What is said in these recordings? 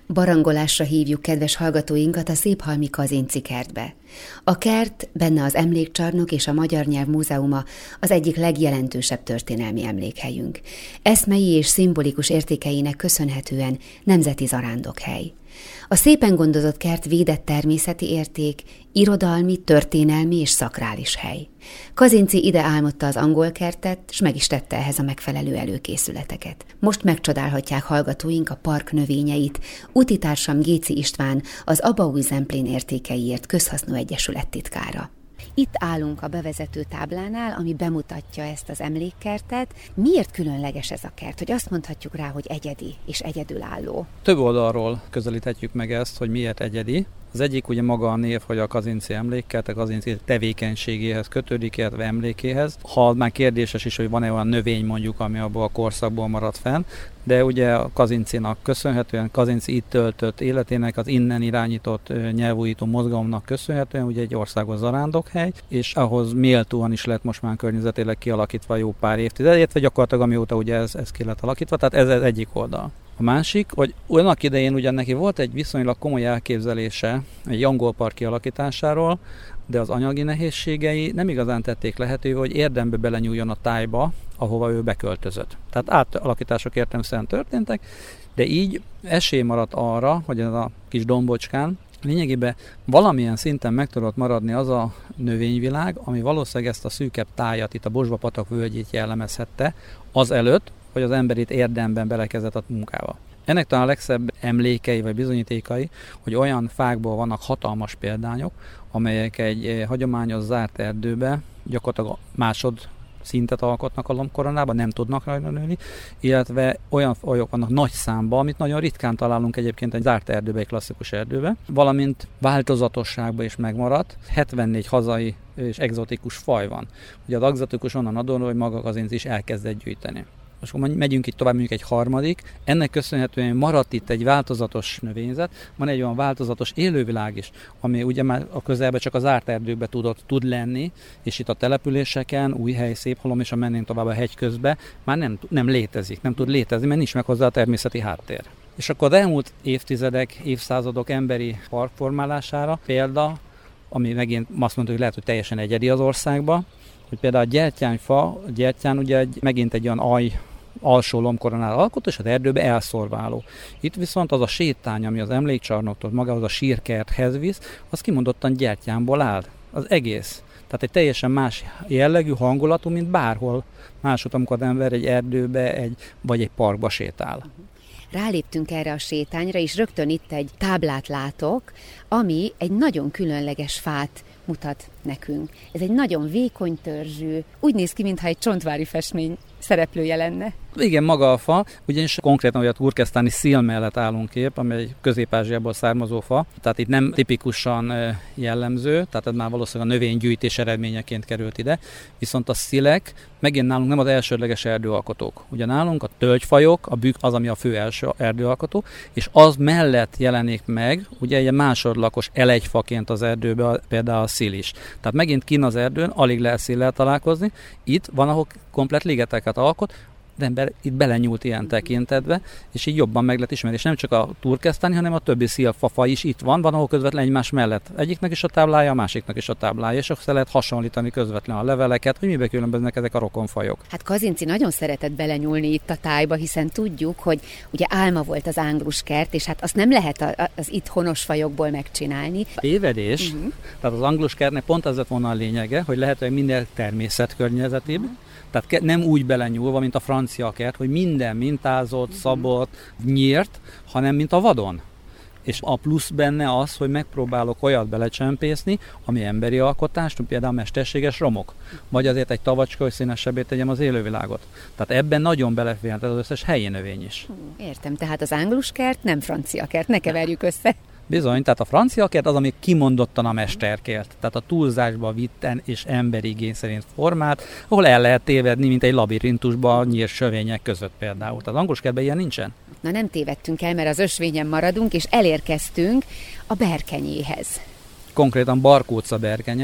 Barangolásra hívjuk kedves hallgatóinkat a Széphalmi Kazinczy kertbe. A kert, benne az emlékcsarnok és a Magyar Nyelv Múzeuma az egyik legjelentősebb történelmi emlékhelyünk. Eszmei és szimbolikus értékeinek köszönhetően nemzeti zarándokhely. A szépen gondozott kert védett természeti érték, irodalmi, történelmi és szakrális hely. Kazinczy ide álmodta az angol kertet, s meg is tette ehhez a megfelelő előkészületeket. Most megcsodálhatják hallgatóink a park növényeit. Útitársam Géczy István, az Abaúj Zemplén Értékeiért Közhasznú Egyesület titkára. Itt állunk a bevezető táblánál, ami bemutatja ezt az emlékkertet. Miért különleges ez a kert, hogy azt mondhatjuk rá, hogy egyedi és egyedülálló? Több oldalról közelíthetjük meg ezt, hogy miért egyedi. Az egyik ugye maga a név, hogy a Kazinczy emlékkert, a Kazinczy tevékenységéhez kötődik, illetve emlékéhez. Ha már kérdéses is, hogy van-e olyan növény mondjuk, ami abból a korszakból maradt fenn, de ugye a Kazinczynak köszönhetően, Kazinczy itt töltött életének, az innen irányított nyelvújító mozgalomnak köszönhetően ugye egy országos zarándokhely, és ahhoz méltóan is lett most már környezetileg kialakítva jó pár évtizedét, vagy gyakorlatilag amióta ugye ez ki lett alakítva, tehát ez az egyik oldal. A másik, hogy annak idején ugyan neki volt egy viszonylag komoly elképzelése egy angol park kialakításáról, de az anyagi nehézségei nem igazán tették lehetővé, hogy érdembe belenyúljon a tájba, ahova ő beköltözött. Tehát átalakítások értelemszerűen történtek, de így esély maradt arra, hogy ez a kis dombocskán lényegében valamilyen szinten meg tudott maradni az a növényvilág, ami valószínűleg ezt a szűkebb tájat, itt a Bosva-patak völgyét jellemezhette, azelőtt, hogy az ember itt érdemben belekezdett a munkába. Ennek talán a legszebb emlékei vagy bizonyítékai, hogy olyan fákból vannak hatalmas példányok, amelyek egy hagyományos zárt erdőbe gyakorlatilag másod szintet alkotnak a lombkoronában, nem tudnak rajta nőni, illetve olyan fajok vannak nagy számban, amit nagyon ritkán találunk egyébként egy zárt erdőbe, egy klasszikus erdőbe, valamint változatosságban is megmaradt. 74 hazai és egzotikus faj van. Ugye az egzotikus onnan adódó, hogy maga Kazinczy is elkezdett gyűjteni. Most akkor megyünk itt tovább, mondjuk egy harmadik. Ennek köszönhetően maradt itt egy változatos növényzet, van egy olyan változatos élővilág is, ami ugye már a közelben csak az zárt erdőkben tud lenni, és itt a településeken, Újhely, Széphalom és a mennénk tovább a hegy közben már nem létezik, nem tud létezni, mert nincs meg hozzá a természeti háttér. És akkor az elmúlt évtizedek, évszázadok emberi parkformálására példa, ami megint azt mondta, hogy lehet, hogy teljesen egyedi az országban, hogy például a gyertyányfa, ugye megint egy olyan alsó lombkoronát alkot, és az erdőbe elszorváló. Itt viszont az a sétány, ami az emlékcsarnoktól magához a sírkerthez visz, az kimondottan gyertyámból áll. Az egész. Tehát egy teljesen más jellegű, hangulatú, mint bárhol máshogy, amikor az ember egy erdőbe vagy egy parkba sétál. Ráléptünk erre a sétányra, és rögtön itt egy táblát látok, ami egy nagyon különleges fát mutat nekünk. Ez egy nagyon vékony törzsű, úgy néz ki, mintha egy csontvári festmény szereplője lenne. Igen, maga a fa, ugyanis konkrétan a turkesztáni szil mellett állunk épp, ami egy Közép-Ázsiából származó fa, tehát itt nem tipikusan jellemző, tehát ez már valószínűleg a növénygyűjtés eredményeként került ide, viszont a szilek megint nálunk nem az elsődleges erdőalkotók. Ugye nálunk a tölgyfajok, a bükk az, ami a fő első erdőalkotó, és az mellett jelenik meg, ugye egy másodlagos elegyfaként az erdőben például a szil is. Tehát megint kinn az erdőn, alig lehet szillel találkozni, itt van, ahol komplett ligeteket alkot, de ember itt belenyúlt ilyen tekintetbe, és így jobban meg lehet ismerni. És nem csak a turkesztáni, hanem a többi szilfafa is itt van, ahol közvetlen egymás mellett. Egyiknek is a táblája, a másiknak is a táblája, és akkor lehet hasonlítani közvetlen a leveleket, hogy mibe különböznek ezek a rokonfajok. Hát Kazinczy nagyon szeretett belenyúlni itt a tájba, hiszen tudjuk, hogy ugye álma volt az angluskert, és hát azt nem lehet az itt honos fajokból megcsinálni. Tévedés. Tehát az angluskertnek pont az lett volna a lényege, hogy lehetőleg minél természetkörnyezetibb. Tehát nem úgy belenyúlva, mint a francia kert, hogy minden mintázott, szabott, nyírt, hanem mint a vadon. És a plusz benne az, hogy megpróbálok olyat belecsempészni, ami emberi alkotás, például mesterséges romok. Vagy azért egy tavacska, hogy színesebbé tegyem az élővilágot. Tehát ebben nagyon beleférhet az összes helyi növény is. Értem, tehát az angluskert nem francia kert, ne keverjük össze. Bizony, tehát a francia kert az, ami kimondottan a mesterkert, tehát a túlzásba vitten és emberi igény szerint formált, ahol el lehet tévedni, mint egy labirintusba nyírt sövények között például. Tehát az angluskertben ilyen nincsen. Na nem tévedtünk el, mert az ösvényen maradunk, és elérkeztünk a berkenyéhez. Konkrétan Barkóca berkenye,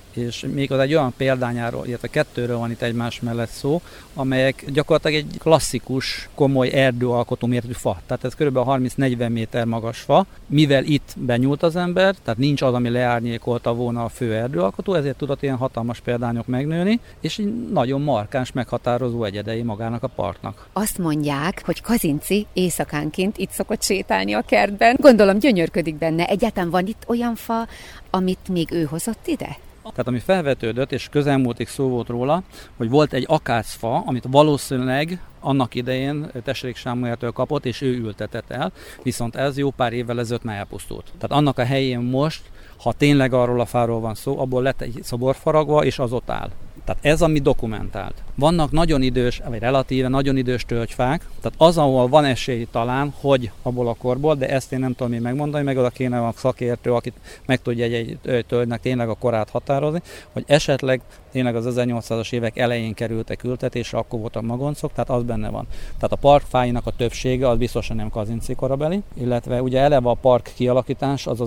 És még az egy olyan példányáról, illetve kettőről van itt egymás mellett szó, amelyek gyakorlatilag egy klasszikus, komoly erdőalkotó méretű fa. Tehát ez kb. 30-40 méter magas fa. Mivel itt benyúlt az ember, tehát nincs az, ami leárnyékolta volna a fő erdőalkotó, ezért tudott ilyen hatalmas példányok megnőni, és így nagyon markáns, meghatározó egyedei magának a parknak. Azt mondják, hogy Kazinczy éjszakánként itt szokott sétálni a kertben. Gondolom gyönyörködik benne. Egyáltalán van itt olyan fa, amit még ő hozott ide? Tehát ami felvetődött, és közelmúltig szó volt róla, hogy volt egy akácfa, amit valószínűleg annak idején Tesselék Sámueltől kapott, és ő ültetett el, viszont ez jó pár évvel ezelőtt már elpusztult. Tehát annak a helyén most, ha tényleg arról a fáról van szó, abból lett egy szobor faragva, és az ott áll. Tehát ez, ami dokumentált. Vannak nagyon idős, vagy relatíve nagyon idős tölgyfák, tehát az, ahol van esély talán, hogy abból a korból, de ezt én nem tudom én megmondani, meg oda kéne a szakértő, akit meg tudja egy tölgynek tényleg a korát határozni, hogy esetleg tényleg az 1800-as évek elején kerültek ültetésre, akkor voltak magoncok, tehát az benne van. Tehát a parkfáinak a többsége az biztosan nem Kazinczy korabeli, illetve ugye eleve a park kialakítás az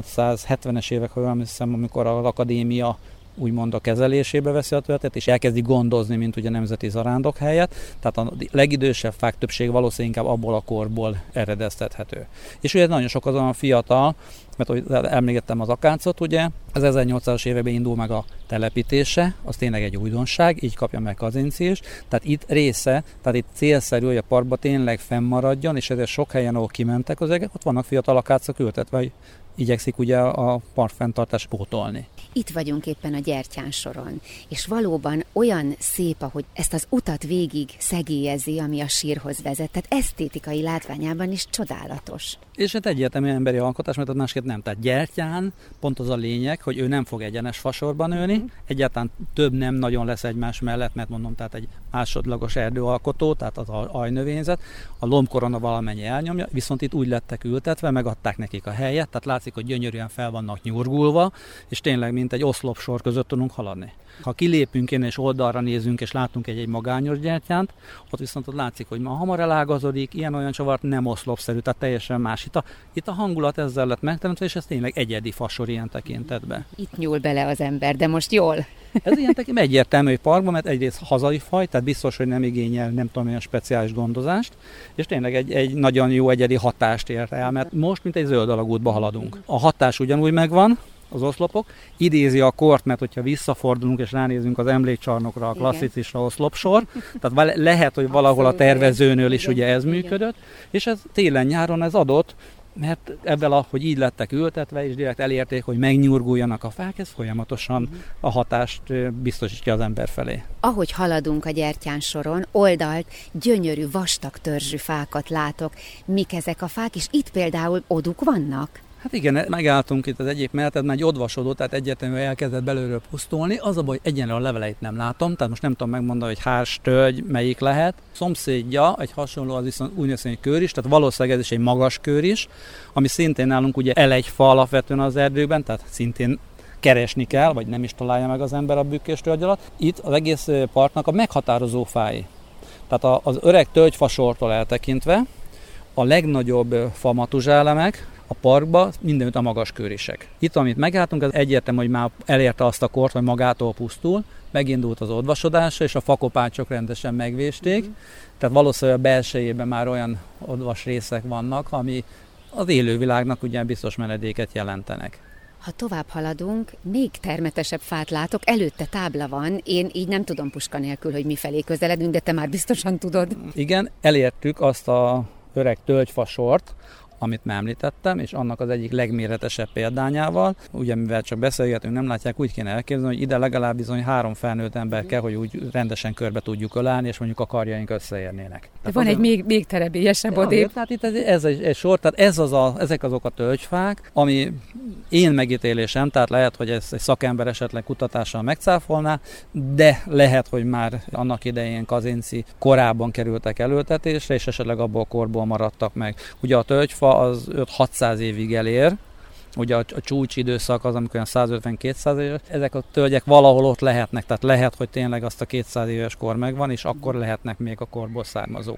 1870-es évek, ha jól hiszem, amikor az akadémia úgymond a kezelésébe veszi a területet, és elkezdi gondozni, mint ugye nemzeti zarándok helyett. Tehát a legidősebb fák többség valószínűleg inkább abból a korból eredeztethető. És ugye nagyon sok azon fiatal, mert ahogy emlékeztem az akácot, ugye, az 1800-as években indul meg a telepítése, az tényleg egy újdonság, így kapja meg Kazinczy is. Tehát itt része, tehát itt célszerű, hogy a parkba tényleg fennmaradjon, és ezért sok helyen, ahol kimentek az egek, ott vannak fiatal akácok ültetve, hogy igyekszik ugye a parkfenntartást pótolni. Itt vagyunk éppen a Gyertyán soron, és valóban olyan szép, ahogy ezt az utat végig szegélyezi, ami a sírhoz vezet, tehát esztétikai látványában is csodálatos. És hát egyértelmű emberi alkotás, mert az másképp nem. Tehát Gyertyán pont az a lényeg, hogy ő nem fog egyenes fasorban nőni, egyáltalán több nem nagyon lesz egymás mellett, mert mondom, tehát egy másodlagos erdőalkotó, tehát az ajnövényzet, a lombkorona valamennyi elnyomja, viszont itt úgy lettek ültetve, megadták nekik a helyet, tehát látszik, hogy gyönyörűen fel vannak nyurgulva, és tényleg mint egy oszlopsor között tudunk haladni. Ha kilépünk innen és oldalra nézünk, és látunk egy magányos gyertyánt, ott viszont ott látszik, hogy ma hamar elágazodik, ilyen-olyan csavart, nem oszlopszerű, tehát teljesen más. Itt a hangulat ezzel lett megteremtve, és ez tényleg egyedi fasor ilyen tekintetben. Itt nyúl bele az ember, de most jól. Ez ilyen tekintetben egyértelmű parkban, mert egyrészt hazai faj, tehát biztos, hogy nem igényel nem tudom olyan speciális gondozást, és tényleg egy nagyon jó egyedi hatást ér el, mert most mint egy zöld alagútba haladunk. A hatás ugyanúgy megvan, az oszlopok, idézi a kort, mert hogyha visszafordulunk és ránézünk az emlékcsarnokra, a klasszicisra oszlopsor, tehát lehet, hogy valahol a tervezőnől is ugye ez működött, és ez télen-nyáron ez adott, mert ebben, hogy így lettek ültetve, és direkt elérték, hogy megnyurguljanak a fák, ez folyamatosan a hatást biztosítja az ember felé. Ahogy haladunk a Gyertyán soron, oldalt gyönyörű, vastag törzsű fákat látok. Mik ezek a fák, és itt például oduk vannak? Hát igen, megálltunk itt az egyik mellett, már egy odvasodó, tehát egyértelműen elkezdett belőről pusztulni. Az a baj, egyenlően a leveleit nem látom, tehát most nem tudom megmondani, hogy hárs, tölgy, melyik lehet. Szomszédja, egy hasonló, az viszont úgynevezett kőr is, tehát valószínűleg ez is egy magas kőr is, ami szintén nálunk ugye elegyfa alapvetően az erdőben, tehát szintén keresni kell, vagy nem is találja meg az ember a bükkés tölgy alatt. Itt az egész parknak a meghatározó fái. Tehát az öreg tölgyfasortól eltekintve a legnagyobb famatuzsálemek a parkban mindenütt a magas körisek. Itt, amit megálltunk, az egyértelmű, hogy már elérte azt a kort, hogy magától pusztul, megindult az odvasodása, és a fakopácsok rendesen megvésték. Tehát valószínűleg a belsejében már olyan odvas részek vannak, ami az élővilágnak ugye biztos menedéket jelentenek. Ha tovább haladunk, még termetesebb fát látok, előtte tábla van, én így nem tudom puska nélkül, hogy mifelé közeledünk, de te már biztosan tudod. Igen, elértük azt a öreg tölgyfasort, amit már említettem, és annak az egyik legméretesebb példányával. Ugye, mivel csak beszélgetünk, nem látják, úgy kéne elképzelni, hogy ide legalább bizony 3 felnőtt ember kell, hogy úgy rendesen körbe tudjuk ölelni, és mondjuk a karjaink összeérnének. De van egy még terebélyesebb odébb. Tehát itt ez egy sor, tehát ezek azok a tölgyfák, ami én megítélésem, tehát lehet, hogy ez egy szakember esetleg kutatással megcáfolná, de lehet, hogy már annak idején Kazinczy korábban kerültek elültetésre, és esetleg abból a korból maradtak meg. Ugye a tölgyfa az 5-600 évig elér, ugye a csúcsidőszak az, amikor 150-200 éves, ezek a tölgyek valahol ott lehetnek, tehát lehet, hogy tényleg azt a 200 éves kor megvan, és akkor lehetnek még a korból származók.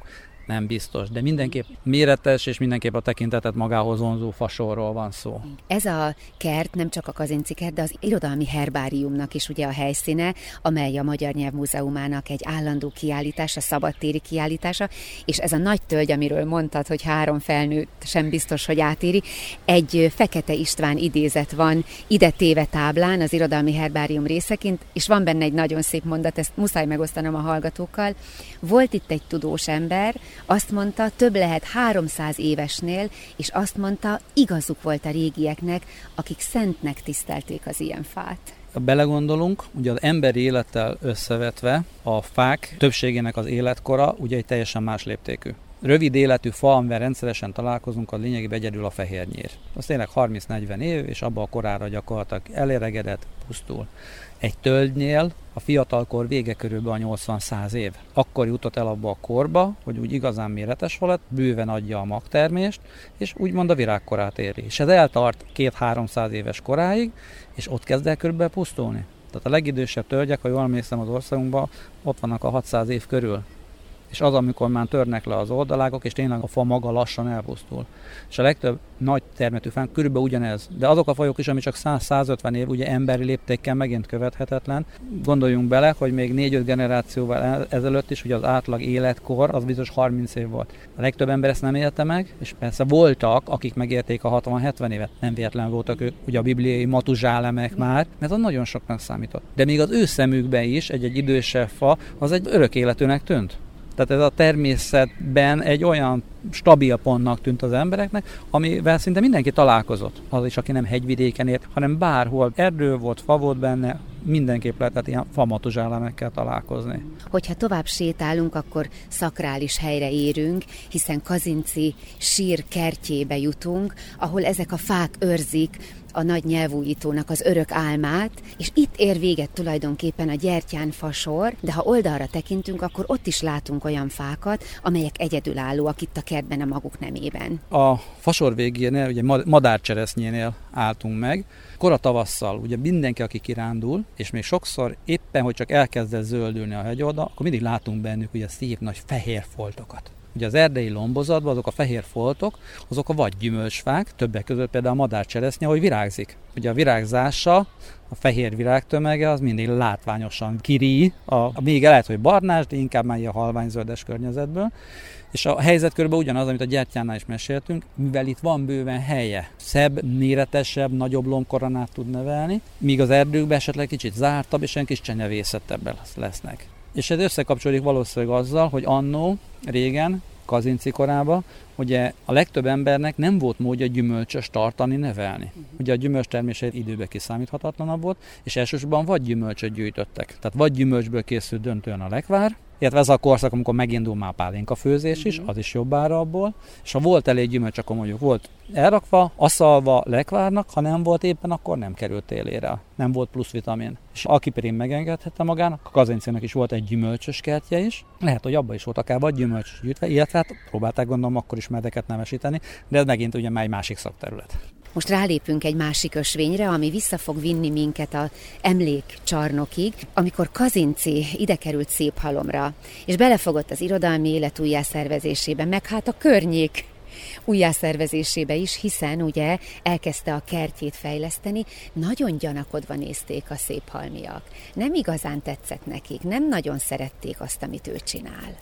nem biztos, de mindenképp méretes és mindenképp a tekintetet magához vonzó fasorról van szó. Ez a kert nem csak a Kazinczy kert, de az irodalmi herbáriumnak is ugye a helyszíne, amely a Magyar Nyelv Múzeumának egy állandó kiállítása, szabadtéri kiállítása, és ez a nagy tölgy, amiről mondtad, hogy 3 felnőtt sem biztos, hogy átéri, egy Fekete István idézet van ide téve táblán az irodalmi herbárium részeként, és van benne egy nagyon szép mondat, ezt muszáj megosztanom a hallgatókkal. Volt itt egy tudós ember, azt mondta, több lehet 300 évesnél, és azt mondta, igazuk volt a régieknek, akik szentnek tisztelték az ilyen fát. Ha belegondolunk, ugye az emberi élettel összevetve a fák többségének az életkora ugye egy teljesen más léptékű. Rövid életű fa, amivel rendszeresen találkozunk, a lényegében egyedül a fehérnyér. Az tényleg 30-40 év, és abban a korára gyakorlatilag eléregedett, pusztul. Egy tölgynél a fiatalkor vége körülbelül a 80-100 év. Akkor jutott el abba a korba, hogy úgy igazán méretes lett, bőven adja a magtermést, és úgymond a virágkorát éri. És ez eltart 200-300 éves koráig, és ott kezd el körülbelül pusztulni. Tehát a legidősebb tölgyek, ha jól emlékszem az országunkban, ott vannak a 600 év körül. És az, amikor már törnek le az oldalágok, és tényleg a fa maga lassan elpusztul. És a legtöbb nagy termetű fán körülbelül ugyanez. De azok a fajok is, ami csak 100-150 év, ugye emberi léptékkel megint követhetetlen. Gondoljunk bele, hogy még 4-5 generációval ezelőtt is ugye az átlag életkor az biztos 30 év volt. A legtöbb ember ezt nem élte meg, és persze voltak, akik megérték a 60-70 évet. Nem véletlen voltak ők, ugye a bibliai matuzsálemek már, mert az nagyon soknak számított. De még az ő szemükben is egy idősebb fa az egy örök életűnek tűnt. Tehát ez a természetben egy olyan stabil pontnak tűnt az embereknek, amivel szinte mindenki találkozott. Az is, aki nem hegyvidéken ért, hanem bárhol erdő volt, fa volt benne, mindenképp lehetett ilyen famatuzsálemekkel találkozni. Hogyha tovább sétálunk, akkor szakrális helyre érünk, hiszen Kazinczy sír kertjébe jutunk, ahol ezek a fák őrzik a nagy nyelvújítónak az örök álmát, és itt ér véget tulajdonképpen a gyertyánfasor, de ha oldalra tekintünk, akkor ott is látunk olyan fákat, amelyek egyedülállóak itt a kertben a maguk nemében. A fasor végénél, ugye madárcseresznyénél álltunk meg, kora tavasszal, ugye mindenki, aki kirándul, és még sokszor éppen, hogy csak elkezdett zöldülni a hegyoldal, akkor mindig látunk bennük ugye szép nagy fehér foltokat. Ugye az erdei lombozatban azok a fehér foltok, azok a vagy gyümölcsfák, többek között például a madárcseresznye, hogy virágzik. Ugye a virágzása, a fehér virágtömege az mindig látványosan kiríj, még lehet, hogy barnás, de inkább már ilyen halványzöldes környezetből. És a helyzet körülbelül ugyanaz, amit a gyertyánál is meséltünk, mivel itt van bőven helye. Szebb, méretesebb, nagyobb lombkoronát tud nevelni, míg az erdőkben esetleg kicsit zártabb és ilyen kis csenyevészettebb lesznek. És ez összekapcsolódik valószínűleg azzal, hogy annó, régen, Kazinczy korában, ugye a legtöbb embernek nem volt módja gyümölcsös tartani, nevelni. Ugye a gyümölcstermés egy időben kiszámíthatatlanabb volt, és elsősorban vagy gyümölcsöt gyűjtöttek. Tehát vagy gyümölcsből készült döntően a lekvár, illetve ez a korszak, amikor megindul már pálinka főzés is, az is jobb ára abból, és ha volt elég gyümölcs, akkor mondjuk volt elrakva, aszalva lekvárnak, ha nem volt éppen, akkor nem került élére, nem volt plusz vitamin. És aki pedig megengedhette magának, a Kazinczynek is volt egy gyümölcsös kertje is, lehet, hogy abban is volt akár vagy gyümölcs gyűjtve, illetve hát próbálták gondolom akkor is medeket nevesíteni, de ez megint ugye már egy másik szakterület. Most rálépünk egy másik ösvényre, ami vissza fog vinni minket az emlékcsarnokig, amikor Kazinczy ide került Széphalomra, és belefogott az irodalmi élet újjászervezésébe, meg hát a környék újjászervezésébe is, hiszen ugye elkezdte a kertjét fejleszteni, nagyon gyanakodva nézték a széphalmiak. Nem igazán tetszett nekik, nem nagyon szerették azt, amit ő csinál.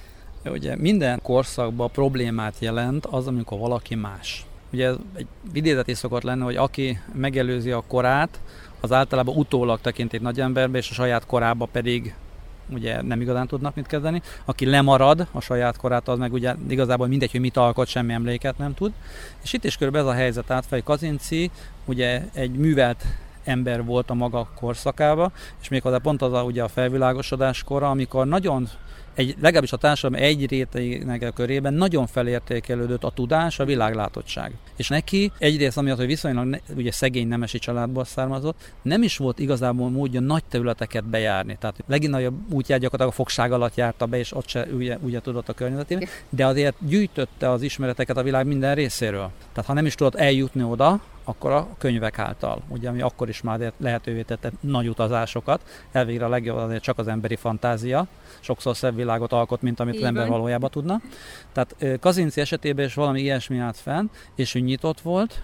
Ugye minden korszakban problémát jelent az, amikor valaki más. Ugye ez egy idézet is szokott lenni, hogy aki megelőzi a korát, az általában utólag tekint egy nagy emberbe, és a saját korába pedig ugye nem igazán tudnak mit kezdeni. Aki lemarad a saját korát, az meg ugye igazából mindegy, hogy mit alkot, semmi emléket nem tud. És itt is körülbelül ez a helyzet átfej. Kazinczy ugye egy művelt ember volt a maga korszakában, és méghozzá pont az ugye a felvilágosodás kora, amikor nagyon legalábbis a társadalom egy rétegének a körében nagyon felértékelődött a tudás, a világlátottság. És neki egyrészt, amiatt, hogy viszonylag ugye szegény nemesi családból származott, nem is volt igazából módja nagy területeket bejárni. Tehát legnagyobb útját gyakorlatilag a fogság alatt járta be, és ott se ugye tudott a környezetében, de azért gyűjtötte az ismereteket a világ minden részéről. Tehát ha nem is tudott eljutni oda, akkor a könyvek által, ugye, ami akkor is már lehetővé tette nagy utazásokat, elvégre a legjobb azért csak az emberi fantázia, sokszor szebb világot alkot, mint amit az ember valójában tudna. Tehát Kazinczy esetében is valami ilyesmi állt fenn, és ő nyitott volt,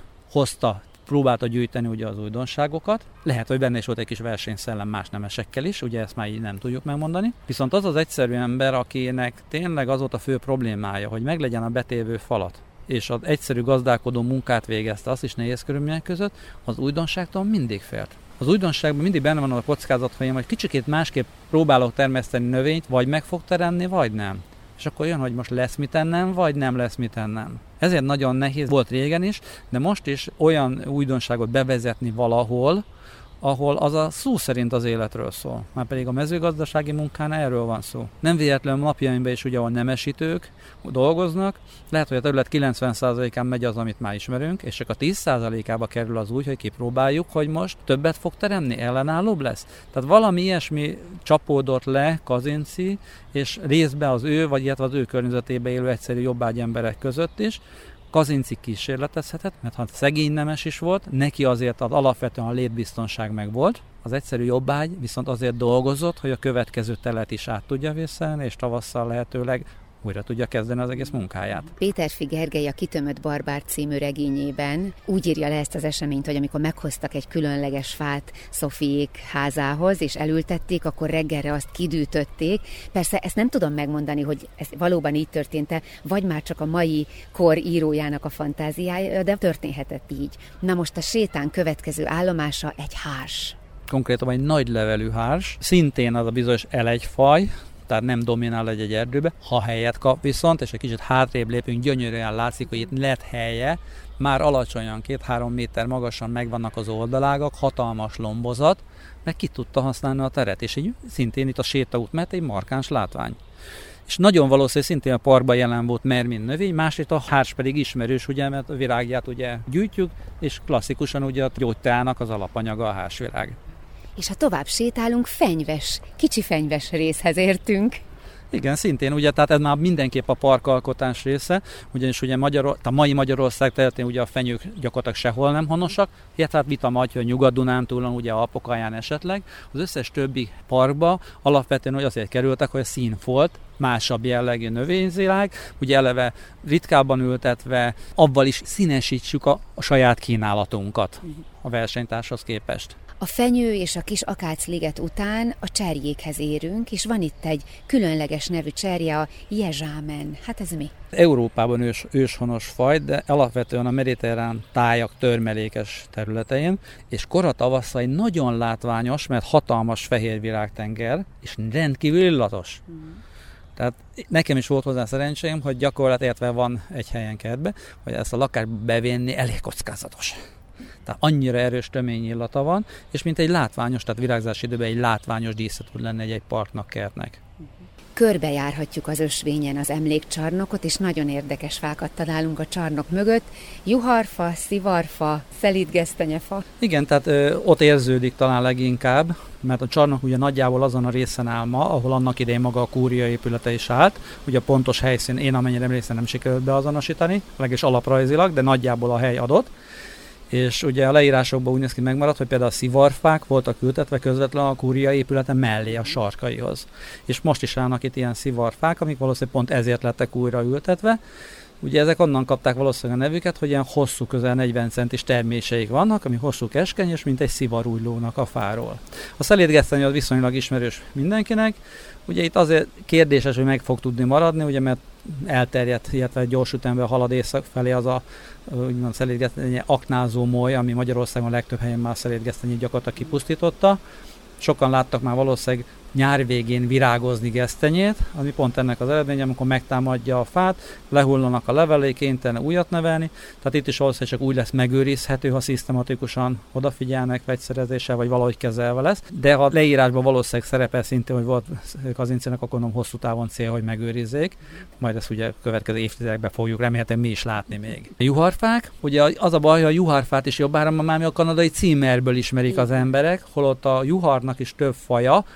próbálta gyűjteni ugye az újdonságokat. Lehet, hogy benne is volt egy kis versenyszellem más nemesekkel is, ugye ezt már így nem tudjuk megmondani. Viszont az az egyszerű ember, akinek tényleg az volt a fő problémája, hogy meglegyen a betévő falat, és az egyszerű gazdálkodó munkát végezte, azt is nehéz körülmények között, az újdonságtól mindig félt. Az újdonságban mindig benne van a kockázat, hogy én majd kicsikét másképp próbálok termeszteni növényt, vagy meg fog teremni, vagy nem. És akkor jön, hogy most lesz mit ennem, vagy nem lesz mit ennem. Ezért nagyon nehéz volt régen is, de most is olyan újdonságot bevezetni valahol, ahol az a szó szerint az életről szól. Már pedig a mezőgazdasági munkán erről van szó. Nem véletlenül napjainkban is, ugye, ahol nemesítők dolgoznak, lehet, hogy a terület 90%-án megy az, amit már ismerünk, és csak a 10%-ába kerül az úgy, hogy kipróbáljuk, hogy most többet fog teremni, ellenállóbb lesz. Tehát valami ilyesmi csapódott le Kazinczy, és részben az ő, vagy illetve az ő környezetében élő egyszerű jobbágy emberek között is. Kazinczy kísérletezhetett, mert ha szegény nemes is volt, neki azért az alapvetően a létbiztonság meg volt. Az egyszerű jobbágy viszont azért dolgozott, hogy a következő telet is át tudja vészelni, és tavasszal lehetőleg újra tudja kezdeni az egész munkáját. Péterfi Gergely a Kitömött barbár című regényében úgy írja le ezt az eseményt, hogy amikor meghoztak egy különleges fát Szofiék házához, és elültették, akkor reggelre azt kidűtötték. Persze ezt nem tudom megmondani, hogy ez valóban így történt-e, vagy már csak a mai kor írójának a fantáziája, de történhetett így. Na most a sétán következő állomása egy hárs. Konkrétan egy nagy levelű hárs, szintén az a bizonyos elegyfaj, tehát nem dominál egy erdőbe, ha helyet kap viszont, és egy kicsit hátrébb lépünk, gyönyörűen látszik, hogy itt lett helye, már alacsonyan 2-3 méter magasan megvannak az oldalágak, hatalmas lombozat, meg ki tudta használni a teret, és így szintén itt a sétaút mert egy markáns látvány. És nagyon valószínű szintén a parkban jelen volt, mert mint növény, másrészt a hárs pedig ismerős, ugye, mert a virágját ugye gyűjtjük, és klasszikusan ugye a gyógyteának az alapanyaga a hársvirág. És ha tovább sétálunk, kicsi fenyves részhez értünk. Igen, szintén, ugye, tehát ez már mindenképp a parkalkotás része, ugyanis ugye a mai Magyarország területén ugye a fenyők gyakorlatilag sehol nem honosak, hát Vita-Matyja, Nyugat-Dunántúlon, ugye Alpokalján esetleg, az összes többi parkba alapvetően hogy azért kerültek, hogy a színfolt, másabb jellegű növényvirág, ugye eleve ritkábban ültetve, avval is színesítsük a saját kínálatunkat a versenytárshoz képest. A fenyő és a kis akácliget után a cserjékhez érünk, és van itt egy különleges nevű cserje, a jezsámen. Hát ez mi? Európában őshonos faj, de alapvetően a mediterrán tájak törmelékes területein, és kora tavasszal egy nagyon látványos, mert hatalmas fehér virágtenger, és rendkívül illatos. Tehát nekem is volt hozzá szerencsém, hogy gyakorlatilag értve van egy helyen kertbe, hogy ezt a lakást bevinni elég kockázatos. Tehát annyira erős tömény illata van, és mint egy látványos, tehát virágzási időben egy látványos dísze tud lenni egy parknak, kertnek. Körbejárhatjuk az ösvényen az emlékcsarnokot, és nagyon érdekes fákat találunk a csarnok mögött. Juharfa, szivarfa, szelídgesztenyefa. Igen, tehát ott érződik talán leginkább, mert a csarnok ugye nagyjából azon a részen áll ma, ahol annak idején maga a kúria épülete is állt. Ugye a pontos helyszín, én amennyire emlékszem, nem sikerült beazonosítani, legalábbis alaprajzilag, de nagyjából a hely adott. És ugye a leírásokban úgy néz ki megmaradt, hogy például a szivarfák voltak ültetve közvetlenül a kúria épülete mellé a sarkaihoz. És most is állnak itt ilyen szivarfák, amik valószínűleg pont ezért lettek újra ültetve. Ugye ezek onnan kapták valószínűleg a nevüket, hogy ilyen hosszú, közel 40 centis terméseik vannak, ami hosszú keskeny, és mint egy szivarújlónak a fáról. A szelídgesztenye az viszonylag ismerős mindenkinek. Ugye itt azért kérdéses, hogy meg fog tudni maradni, ugye, mert elterjedt, illetve gyors ütemben halad észak felé az a úgymond szelídgesztenye aknázó moly, ami Magyarországon legtöbb helyen már szelídgesztenyét gyakorlatilag kipusztította. Sokan láttak már valószínűleg nyár végén virágozni gesztenyét, ami pont ennek az eredménye, amikor megtámadja a fát, lehullanak a levelei, kénytelen újat nevelni, tehát itt is valószínűleg csak úgy lesz megőrizhető, ha szisztematikusan odafigyelnek vegyszerezéssel, vagy valahogy kezelve lesz, de ha leírásban valószínűleg szerepel szintén, hogy volt Kazinczynek, akkor nem hosszú távon cél, hogy megőrizzék, majd ezt ugye következő évtizedekben fogjuk remélhetően mi is látni még. A juharfák, ugye az a baj, hogy a juharfát is jobbára már a kanadai címerből ismerik az emberek, holott a juharnak is több faja, az magyar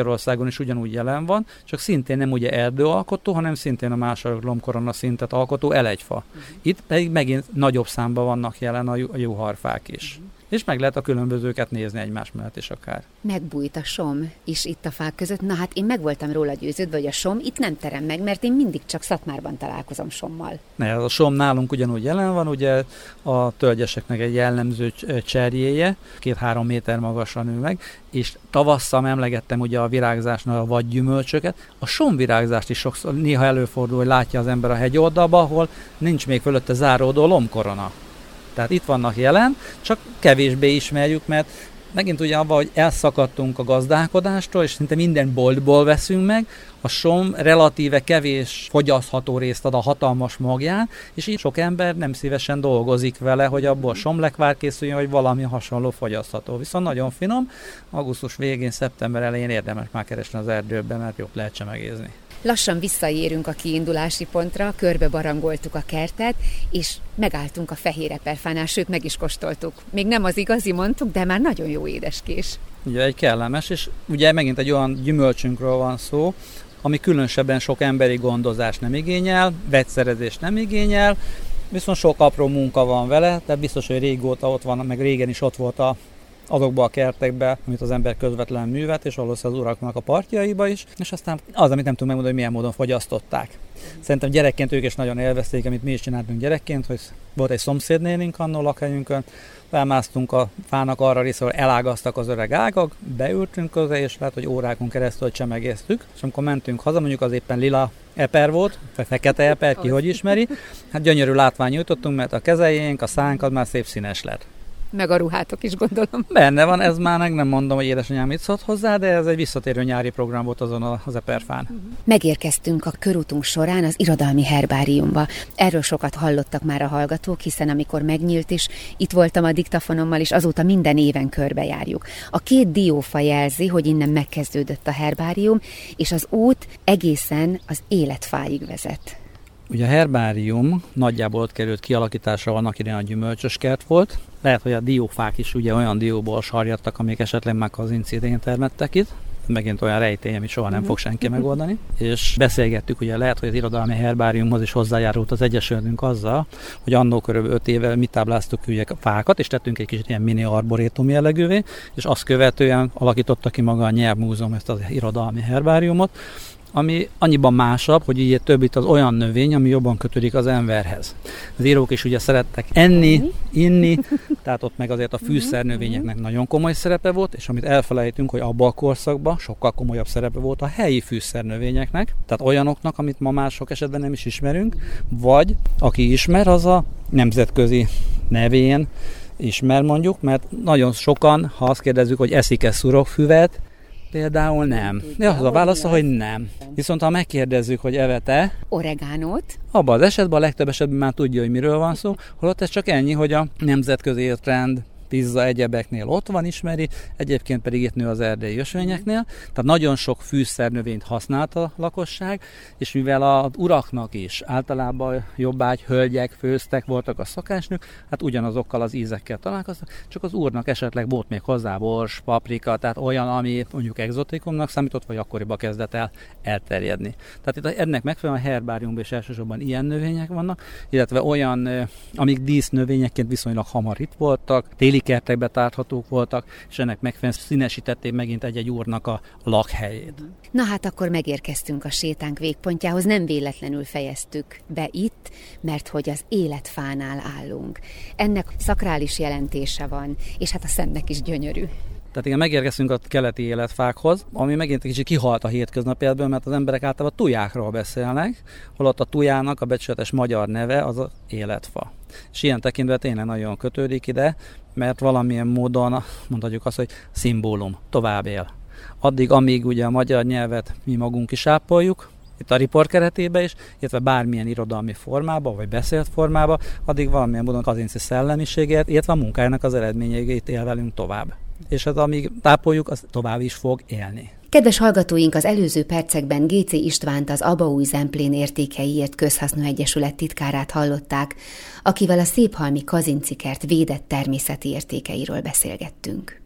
Magyarországon is ugyanúgy jelen van, csak szintén nem ugye erdőalkotó, hanem szintén a második lombkorona szintet alkotó elegyfa. Itt pedig megint nagyobb számban vannak jelen a juharfák is. És meg lehet a különbözőket nézni egymás mellett is akár. Megbújt a som is itt a fák között. Na hát én meg voltam róla győződve, hogy a som itt nem terem meg, mert én mindig csak Szatmárban találkozom sommal. Ne, a som nálunk ugyanúgy jelen van, ugye a tölgyeseknek egy jellemző cserjéje, 2-3 méter magasra nő meg, és tavasszal emlegettem ugye a virágzásnál a vadgyümölcsöket. A somvirágzást is sokszor néha előfordul, hogy látja az ember a hegyoldalba, ahol nincs még fölötte záródó lombkorona. Tehát itt vannak jelen, csak kevésbé ismerjük, mert megint ugye abban, hogy elszakadtunk a gazdálkodástól, és szinte minden boltból veszünk meg, a som relatíve kevés fogyasztható részt ad a hatalmas magján, és így sok ember nem szívesen dolgozik vele, hogy abból somlekvár készüljön, vagy valami hasonló fogyasztható. Viszont nagyon finom, augusztus végén, szeptember elején érdemes már keresni az erdőben, mert jobb lehet csemegézni. Lassan visszaérünk a kiindulási pontra, körbe barangoltuk a kertet, és megálltunk a fehéreperfánál, sőt meg is kóstoltuk. Még nem az igazi mondtuk, de már nagyon jó édeskés. Ugye egy kellemes, és ugye megint egy olyan gyümölcsünkről van szó, ami különösebben sok emberi gondozást nem igényel, vegyszerezést nem igényel, viszont sok apró munka van vele, tehát biztos, hogy régóta ott van, meg régen is ott volt azokba a kertekbe, amit az ember közvetlen művet, és valószínűleg az uraknak a partjaiba is, és aztán az, amit nem tudom megmondani, hogy milyen módon fogyasztották. Szerintem gyerekként ők is nagyon élvezték, amit mi is csináltunk gyerekként, hogy volt egy szomszédnénink annó lakhelyünkön, felmásztunk a fának arra részre, ahol elágaztak az öreg ágak, beültünk közé, és lehet, hogy órákon keresztül csemegéztük, és amikor mentünk haza, mondjuk az éppen lila eper volt, vagy fekete eper, ki hogy ismeri, hát gyönyörű látvány jutottunk, mert a kezeljénk, a szánk az már szép színes lett. Meg a ruhátok is, gondolom. Benne van, ez már nem mondom, hogy édesanyám mit szólt hozzá, de ez egy visszatérő nyári program volt azon az eperfán. Megérkeztünk a körútunk során az irodalmi herbáriumba. Erről sokat hallottak már a hallgatók, hiszen amikor megnyílt is, itt voltam a diktafonommal, és azóta minden éven körbejárjuk. A 2 diófa jelzi, hogy innen megkezdődött a herbárium, és az út egészen az életfáig vezet. Ugye a herbárium nagyjából ott került kialakításra, annak idején a gyümölcsös kert volt. Lehet, hogy a diófák is ugye olyan dióból sarjadtak, amik esetleg már kazinci idején termettek itt. Megint olyan rejtély, amit soha nem fog senki megoldani. És beszélgettük, ugye lehet, hogy az irodalmi herbáriumhoz is hozzájárult az egyesületünk azzal, hogy annó körülbelül 5 éve mi tábláztuk ugye a fákat, és tettünk egy kicsit ilyen mini arborétum jellegűvé, és azt követően alakította ki maga a Nyelvmúzeum ezt az irodalmi herbáriumot, ami annyiban másabb, hogy így több itt az olyan növény, ami jobban kötődik az emberhez. Az írók is ugye szerettek enni, inni, tehát ott meg azért a fűszernövényeknek nagyon komoly szerepe volt, és amit elfelejtünk, hogy abban a korszakban sokkal komolyabb szerepe volt a helyi fűszernövényeknek, tehát olyanoknak, amit ma már sok esetben nem is ismerünk, vagy aki ismer, az a nemzetközi nevén ismer mondjuk, mert nagyon sokan, ha azt kérdezzük, hogy eszik-e szurokfüvet, például nem. De az a válasz, hogy nem. Viszont ha megkérdezzük, hogy evete oregánót, abban az esetben, a legtöbb esetben már tudja, hogy miről van szó, holott ez csak ennyi, hogy a nemzetközi étrend, pizza egyebeknél ott van, ismeri, egyébként pedig itt nő az erdei ösvényeknél. Tehát nagyon sok fűszernövényt használt a lakosság, és mivel az uraknak is általában jobbágy hölgyek főztek, voltak a szakásnők, hát ugyanazokkal az ízekkel találkoztak, csak az úrnak esetleg volt még hozzá bors, paprika, tehát olyan, ami mondjuk egzotikumnak számított, vagy akkoriban kezdett el elterjedni. Tehát itt ennek megfelelően a herbáriumban is elsősorban ilyen növények vannak, illetve olyan, amik dísznövényekként viszonylag hamar itt voltak, téli kertekbe tárhatók voltak, és ennek megfelelően színesítették megint egy-egy úrnak a lakhelyét. Na hát akkor megérkeztünk a sétánk végpontjához, nem véletlenül fejeztük be itt, mert hogy az életfánál állunk. Ennek szakrális jelentése van, és hát a szemnek is gyönyörű. Tehát igen, megérkeztünk a keleti életfákhoz, ami megint egy kicsit kihalt a hétköznapjában, mert az emberek általában tujákról beszélnek, holott a tujának a becsületes magyar neve az az életfa. És ilyen tekintve tényleg nagyon kötődik ide, mert valamilyen módon mondhatjuk azt, hogy szimbólum, tovább él. Addig, amíg ugye a magyar nyelvet mi magunk is ápoljuk, itt a riport keretében is, illetve bármilyen irodalmi formában, vagy beszélt formában, addig valamilyen módon kazinci szellemiségét, illetve a munkájának az eredményeit él velünk tovább. És az, amíg tápoljuk, az tovább is fog élni. Kedves hallgatóink, az előző percekben Gécé Istvánt, az Abaúj-Zemplén Értékeiért Közhasznú Egyesület titkárát hallották, akivel a Széphalmi Kazincikert védett természeti értékeiről beszélgettünk.